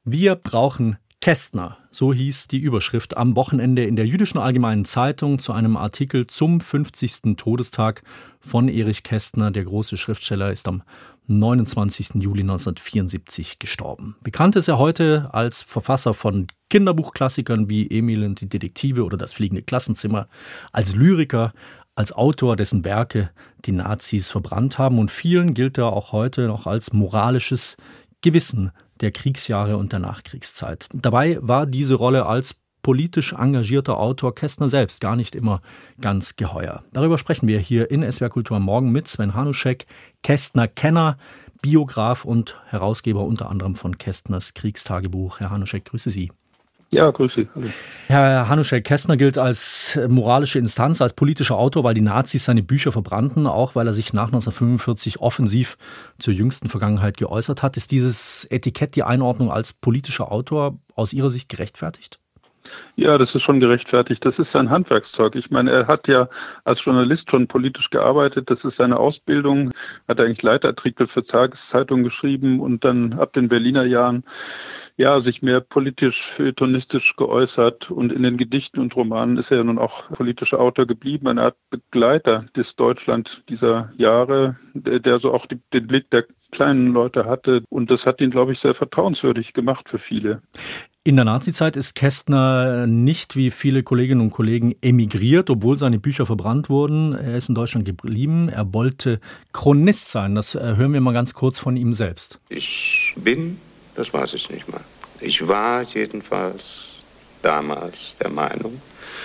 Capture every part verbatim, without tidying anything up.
Wir brauchen Kästner, so hieß die Überschrift am Wochenende in der Jüdischen Allgemeinen Zeitung zu einem Artikel zum fünfzigsten Todestag von Erich Kästner. Der große Schriftsteller ist am neunundzwanzigsten Juli neunzehnhundertvierundsiebzig gestorben. Bekannt ist er heute als Verfasser von Kinderbuchklassikern wie Emil und die Detektive oder Das fliegende Klassenzimmer, als Lyriker, als Autor, dessen Werke die Nazis verbrannt haben. Und vielen gilt er auch heute noch als moralisches Gewissen der Kriegsjahre und der Nachkriegszeit. Dabei war diese Rolle als politisch engagierter Autor Kästner selbst gar nicht immer ganz geheuer. Darüber sprechen wir hier in S W R Kultur am Morgen mit Sven Hanuschek, Kästner-Kenner, Biograf und Herausgeber unter anderem von Kästners Kriegstagebuch. Herr Hanuschek, grüße Sie. Ja, grüße Sie. Hallo. Herr Hanuschek, Kästner gilt als moralische Instanz, als politischer Autor, weil die Nazis seine Bücher verbrannten, auch weil er sich nach neunzehnhundertfünfundvierzig offensiv zur jüngsten Vergangenheit geäußert hat. Ist dieses Etikett, die Einordnung als politischer Autor aus Ihrer Sicht gerechtfertigt? Ja, das ist schon gerechtfertigt. Das ist sein Handwerkszeug. Ich meine, er hat ja als Journalist schon politisch gearbeitet. Das ist seine Ausbildung. Hat eigentlich Leitartikel für Tageszeitungen geschrieben und dann ab den Berliner Jahren ja, sich mehr politisch, feuilletonistisch geäußert. Und in den Gedichten und Romanen ist er ja nun auch politischer Autor geblieben. Eine Art Begleiter des Deutschland dieser Jahre, der, der so auch die, den Blick der kleinen Leute hatte. Und das hat ihn, glaube ich, sehr vertrauenswürdig gemacht für viele. In der Nazizeit ist Kästner nicht wie viele Kolleginnen und Kollegen emigriert, obwohl seine Bücher verbrannt wurden. Er ist in Deutschland geblieben. Er wollte Chronist sein. Das hören wir mal ganz kurz von ihm selbst. Ich bin, das weiß ich nicht mal. Ich war jedenfalls damals der Meinung,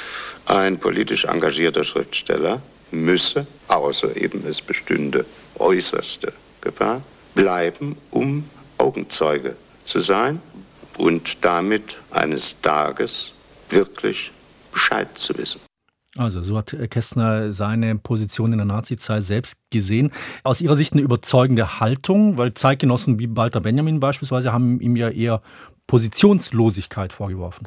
ein politisch engagierter Schriftsteller müsse, außer eben es bestünde äußerste Gefahr, bleiben, um Augenzeuge zu sein und damit eines Tages wirklich Bescheid zu wissen. Also so hat Kästner seine Position in der Nazizeit selbst gesehen. Aus Ihrer Sicht eine überzeugende Haltung, weil Zeitgenossen wie Walter Benjamin beispielsweise haben ihm ja eher Positionslosigkeit vorgeworfen.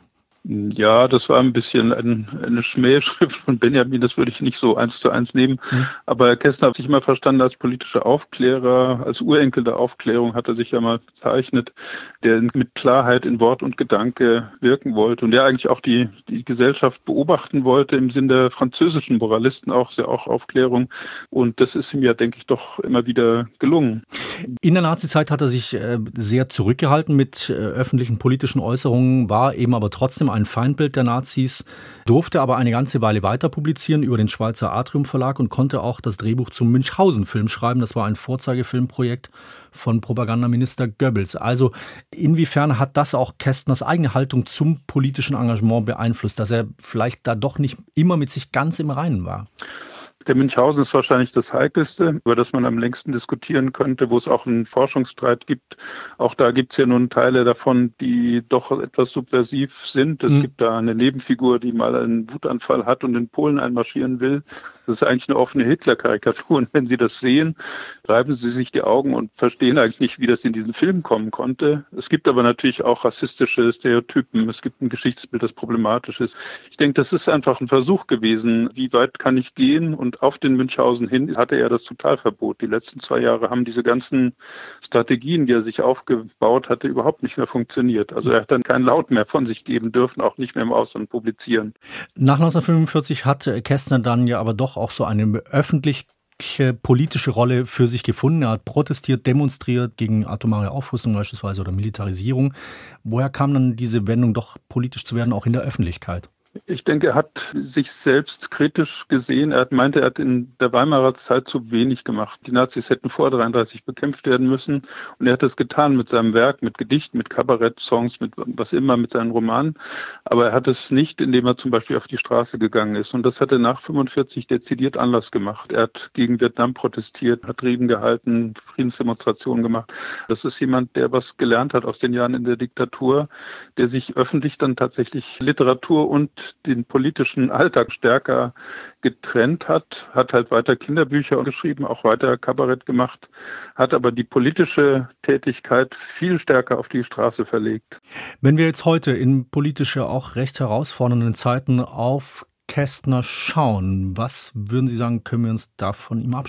Ja, das war ein bisschen ein, eine Schmähschrift von Benjamin, das würde ich nicht so eins zu eins nehmen. Mhm. Aber Kästner hat sich immer verstanden als politischer Aufklärer, als Urenkel der Aufklärung hat er sich ja mal bezeichnet, der mit Klarheit in Wort und Gedanke wirken wollte und der eigentlich auch die, die Gesellschaft beobachten wollte im Sinn der französischen Moralisten, auch sehr auch Aufklärung. Und das ist ihm ja, denke ich, doch immer wieder gelungen. In der Nazizeit hat er sich sehr zurückgehalten mit öffentlichen politischen Äußerungen, war eben aber trotzdem ein Feindbild der Nazis, durfte aber eine ganze Weile weiter publizieren über den Schweizer Atrium Verlag und konnte auch das Drehbuch zum Münchhausen-Film schreiben. Das war ein Vorzeigefilmprojekt von Propagandaminister Goebbels. Also inwiefern hat das auch Kästners eigene Haltung zum politischen Engagement beeinflusst, dass er vielleicht da doch nicht immer mit sich ganz im Reinen war? Der Münchhausen ist wahrscheinlich das Heikelste, über das man am längsten diskutieren könnte, wo es auch einen Forschungsstreit gibt. Auch da gibt es ja nun Teile davon, die doch etwas subversiv sind. Es mhm. gibt da eine Nebenfigur, die mal einen Wutanfall hat und in Polen einmarschieren will. Das ist eigentlich eine offene Hitler-Karikatur. Und wenn Sie das sehen, reiben Sie sich die Augen und verstehen eigentlich nicht, wie das in diesen Film kommen konnte. Es gibt aber natürlich auch rassistische Stereotypen. Es gibt ein Geschichtsbild, das problematisch ist. Ich denke, das ist einfach ein Versuch gewesen. Wie weit kann ich gehen? Und auf den Münchhausen hin hatte er das Totalverbot. Die letzten zwei Jahre haben diese ganzen Strategien, die er sich aufgebaut hatte, überhaupt nicht mehr funktioniert. Also er hat dann keinen Laut mehr von sich geben dürfen, auch nicht mehr im Ausland publizieren. Nach neunzehnhundertfünfundvierzig hat Kästner dann ja aber doch auch so eine öffentliche politische Rolle für sich gefunden. Er hat protestiert, demonstriert gegen atomare Aufrüstung beispielsweise oder Militarisierung. Woher kam dann diese Wendung, doch politisch zu werden, auch in der Öffentlichkeit? Ich denke, er hat sich selbst kritisch gesehen. Er meinte, er hat in der Weimarer Zeit zu wenig gemacht. Die Nazis hätten vor dreiunddreißig bekämpft werden müssen. Und er hat das getan mit seinem Werk, mit Gedichten, mit Kabarett-Songs, mit was immer, mit seinen Romanen. Aber er hat es nicht, indem er zum Beispiel auf die Straße gegangen ist. Und das hat er nach fünfundvierzig dezidiert Anlass gemacht. Er hat gegen Vietnam protestiert, hat Reden gehalten, Friedensdemonstrationen gemacht. Das ist jemand, der was gelernt hat aus den Jahren in der Diktatur, der sich öffentlich dann tatsächlich Literatur und den politischen Alltag stärker getrennt hat, hat halt weiter Kinderbücher geschrieben, auch weiter Kabarett gemacht, hat aber die politische Tätigkeit viel stärker auf die Straße verlegt. Wenn wir jetzt heute in politische, auch recht herausfordernden Zeiten auf Kästner schauen, was würden Sie sagen, können wir uns da von ihm abschauen?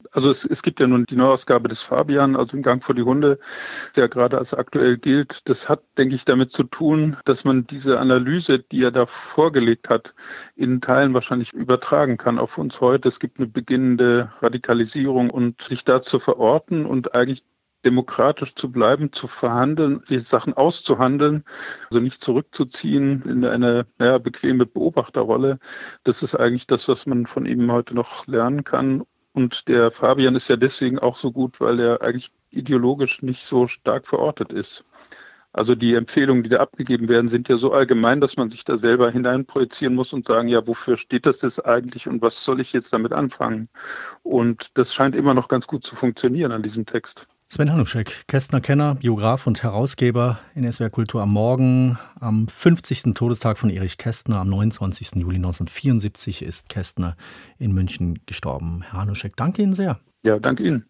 Also es, es gibt ja nun die Neuausgabe des Fabian, also im Gang vor die Hunde, der gerade als aktuell gilt. Das hat, denke ich, damit zu tun, dass man diese Analyse, die er da vorgelegt hat, in Teilen wahrscheinlich übertragen kann auf uns heute. Es gibt eine beginnende Radikalisierung und sich da zu verorten und eigentlich demokratisch zu bleiben, zu verhandeln, die Sachen auszuhandeln, also nicht zurückzuziehen in eine naja, bequeme Beobachterrolle. Das ist eigentlich das, was man von ihm heute noch lernen kann. Und der Fabian ist ja deswegen auch so gut, weil er eigentlich ideologisch nicht so stark verortet ist. Also die Empfehlungen, die da abgegeben werden, sind ja so allgemein, dass man sich da selber hineinprojizieren muss und sagen, ja, wofür steht das jetzt eigentlich und was soll ich jetzt damit anfangen? Und das scheint immer noch ganz gut zu funktionieren an diesem Text. Sven Hanuschek, Kästner-Kenner, Biograf und Herausgeber in S W R Kultur am Morgen. Am fünfzigsten Todestag von Erich Kästner, am neunundzwanzigsten Juli neunzehnhundertvierundsiebzig, ist Kästner in München gestorben. Herr Hanuschek, danke Ihnen sehr. Ja, danke Ihnen.